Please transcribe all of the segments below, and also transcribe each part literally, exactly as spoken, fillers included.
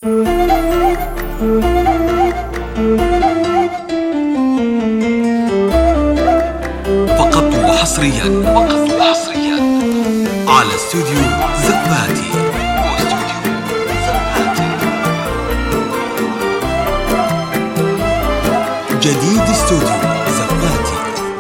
فقط وحصريا فقط وحصريا على استوديو زباتي. جديد استوديو زباتي.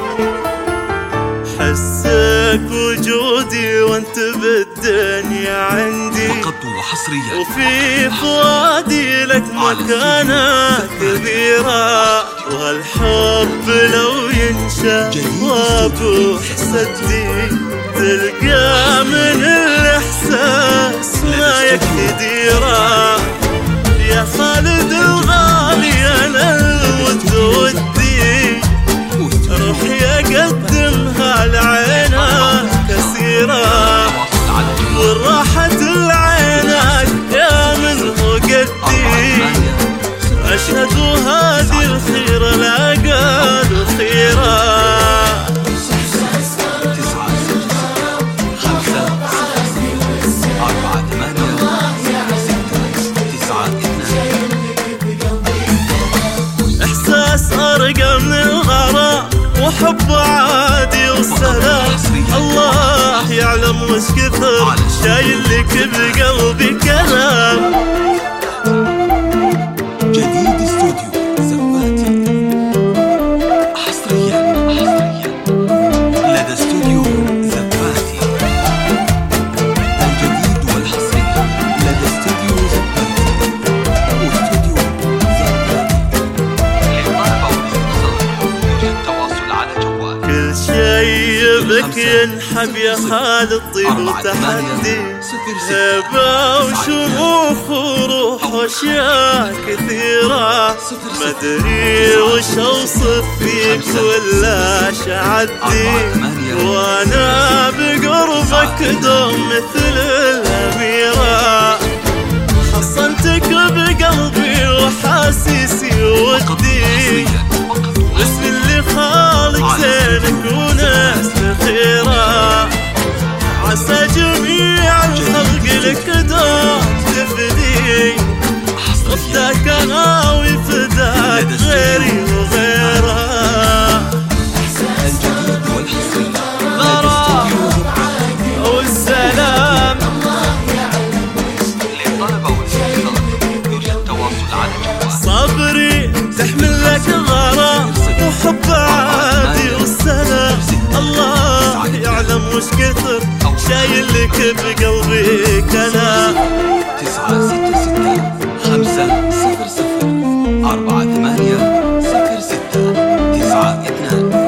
حسك وجودي وانت بالدنيا عندي فقط وحصريا وفي فؤادي لك مكانة كبيرة، وهالحب لو ينشا وابو حسدي تلقى من الإحساس ما يكفي ديرة. يا خالد الغالي أنا المد ودي روحي أقدمها لعينك كثيرة، والراحة لعينك يا منه قدي. أشهد هذه الخيرة لا قالوا خيرة. أرقى من الغرام وحب عادي وسلام، الله يعلم وش كثر شايل لك بقلبي كلام. جديد استوديو زباتي حصريا حصريا لدى استوديو زباتي. الجديد والحصري لدى استوديو زباتي واستوديو بك ينحب يا خالد طيب وتحدي، هبة وشموخ وروح واشياء كثيرة. مدري وش اوصف فيك ولا شعدي، وانا بقربك دوم مثل الاميرة. حصنتك بقلبي وحاسيسي ودي، باسم اللي خالق زينك وناس خيرة. عسى جميع الخلق لك دوم تفدي، وفداك ناوي فداك غيري وغيره. الجديد والحصري غرام والسلام للطلبة والاستفسار يرجى التواصل على جوال صبري تحمل لك غرام وحب عادي والسلام. الله يعلم وش كثر شايل لك بقلبي كلام. تسعة ستة ستة خمسة صفر صفر أربعة ثمانية صفر ستة تسعة اثنان.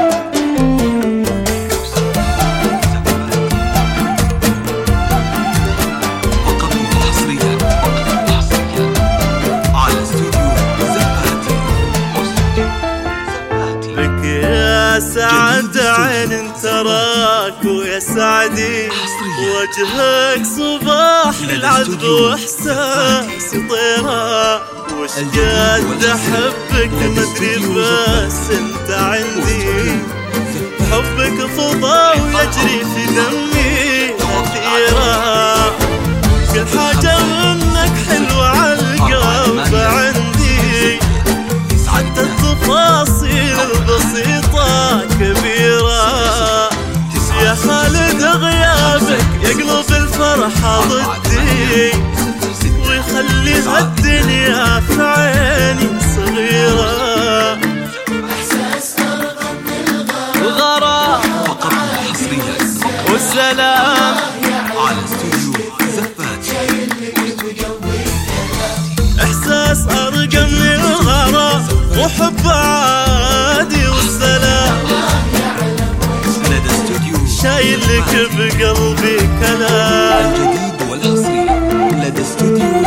فقط وحصريا فقط وحصريا على استوديو زباتي واستوديو زباتي. لك يا سعد عين تراك ويا سعدي، وجهك صباح للعذب واحساسي طيرة. وش قد احبك مدري بس انت عندي، حبك فضا ويجري في دمي كثيرة. كل حاجة منك حلوة عالقلب عندي، حتى التفاصيل البسيطة كبيرة. يا خالد غيابك يقلب الفرحة ضدي، ويخلي هالدنيا في عيني صغيرة. وغرام فقط وحصريا والسلام على استوديو زباتي. إحساس أرقى من الغرام وحب عادي والسلام. لدى استوديو شايل لك بقلبي كلام. الجديد والحصري لدى استوديو